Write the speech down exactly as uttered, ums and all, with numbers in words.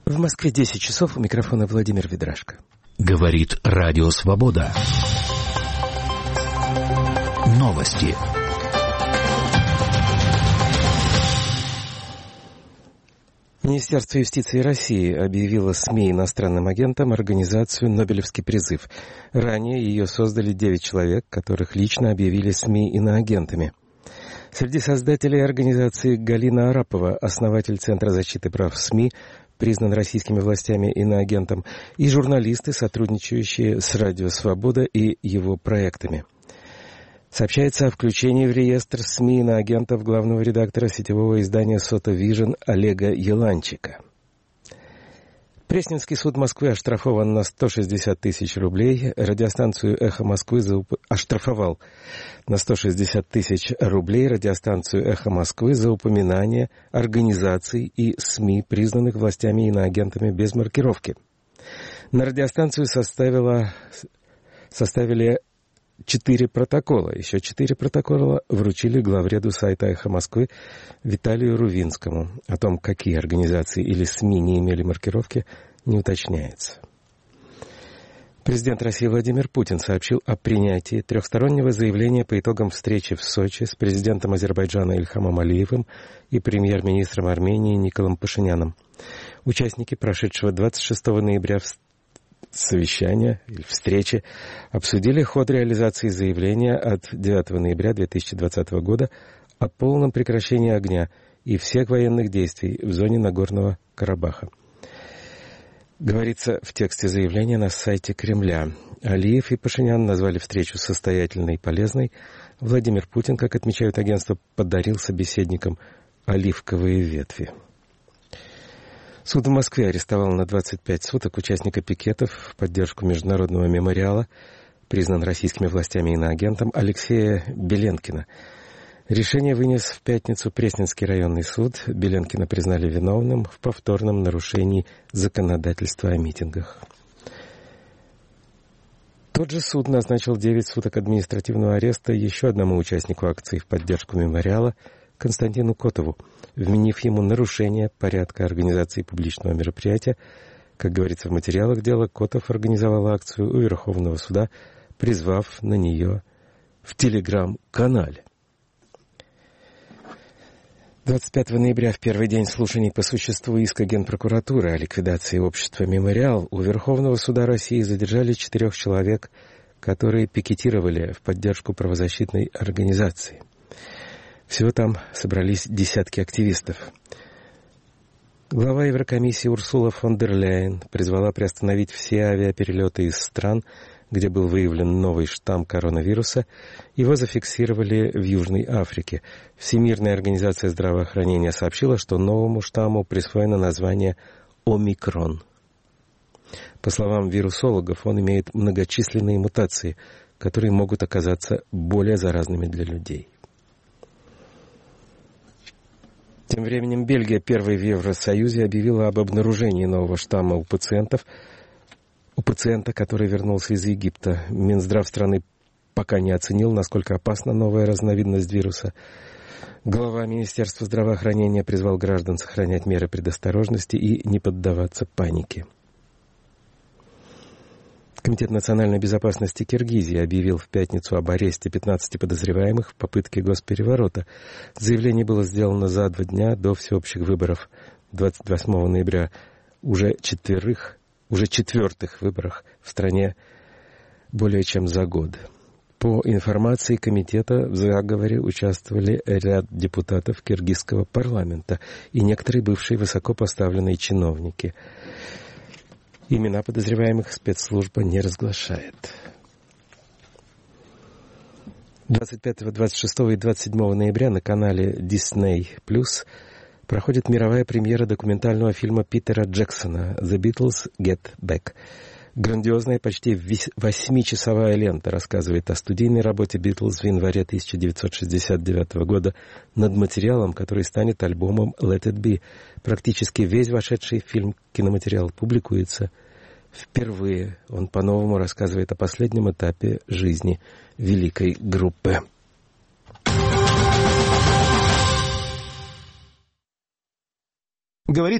В Москве десять часов, у микрофона Владимир Ведрашко. Говорит Радио Свобода. Новости. Министерство юстиции России объявило СМИ иностранным агентам организацию «Нобелевский призыв». Ранее ее создали девять человек, которых лично объявили СМИ иноагентами. Среди создателей организации Галина Арапова, основатель Центра защиты прав СМИ, признан российскими властями иноагентом, и журналисты, сотрудничающие с Радио Свобода и его проектами. Сообщается о включении в реестр СМИ иноагентов главного редактора сетевого издания «Сота Вижн» Олега Еланчика. Пресненский суд Москвы оштрафован на сто шестьдесят тысяч рублей. Радиостанцию «Эхо Москвы» за уп... оштрафовал на сто шестьдесят тысяч рублей радиостанцию «Эхо Москвы» за упоминание организаций и СМИ, признанных властями иноагентами без маркировки. На радиостанцию составило... составили четыре протокола. Еще четыре протокола вручили главреду сайта «Эхо Москвы» Виталию Рувинскому. О том, какие организации или СМИ не имели маркировки, не уточняется. Президент России Владимир Путин сообщил о принятии трехстороннего заявления по итогам встречи в Сочи с президентом Азербайджана Ильхамом Алиевым и премьер-министром Армении Николом Пашиняном. Участники прошедшего двадцать шестого ноября совещания или встречи обсудили ход реализации заявления от девятого ноября две тысячи двадцатого года о полном прекращении огня и всех военных действий в зоне Нагорного Карабаха. Говорится в тексте заявления на сайте Кремля. Алиев и Пашинян назвали встречу состоятельной и полезной. Владимир Путин, как отмечают агентства, подарил собеседникам оливковые ветви. Суд в Москве арестовал на двадцать пять суток участника пикетов в поддержку Международного мемориала, признан российскими властями иноагентом, Алексея Беленкина. Решение вынес в пятницу Пресненский районный суд. Беленкина признали виновным в повторном нарушении законодательства о митингах. Тот же суд назначил девять суток административного ареста еще одному участнику акции в поддержку мемориала, Константину Котову, вменив ему нарушение порядка организации публичного мероприятия. Как говорится в материалах дела, Котов организовал акцию у Верховного суда, призвав на нее в телеграм-канале. двадцать пятого ноября, в первый день слушаний по существу иска Генпрокуратуры о ликвидации общества «Мемориал», у Верховного суда России задержали четырех человек, которые пикетировали в поддержку правозащитной организации. Всего там собрались десятки активистов. Глава Еврокомиссии Урсула фон дер Ляйен призвала приостановить все авиаперелеты из стран, где был выявлен новый штамм коронавируса. Его зафиксировали в Южной Африке. Всемирная организация здравоохранения сообщила, что новому штамму присвоено название «Омикрон». По словам вирусологов, он имеет многочисленные мутации, которые могут оказаться более заразными для людей. Тем временем Бельгия, первой в Евросоюзе, объявила об обнаружении нового штамма у пациентов, у пациента, который вернулся из Египта. Минздрав страны пока не оценил, насколько опасна новая разновидность вируса. Глава Министерства здравоохранения призвал граждан сохранять меры предосторожности и не поддаваться панике. Комитет национальной безопасности Киргизии объявил в пятницу об аресте пятнадцати подозреваемых в попытке госпереворота. Заявление было сделано за два дня до всеобщих выборов двадцать восьмого ноября. Уже четверых, уже четвертых выборах в стране более чем за год. По информации комитета, в заговоре участвовали ряд депутатов киргизского парламента и некоторые бывшие высокопоставленные чиновники. Имена подозреваемых спецслужба не разглашает. двадцать пятого, двадцать шестого и двадцать седьмого ноября на канале Disney Plus проходит мировая премьера документального фильма Питера Джексона «The Beatles Get Back». Грандиозная, почти восьмичасовая лента рассказывает о студийной работе Битлз в январе тысяча девятьсот шестьдесят девятого года над материалом, который станет альбомом «Let It Be». Практически весь вошедший в фильм киноматериал публикуется впервые. Он по-новому рассказывает о последнем этапе жизни великой группы. Говорит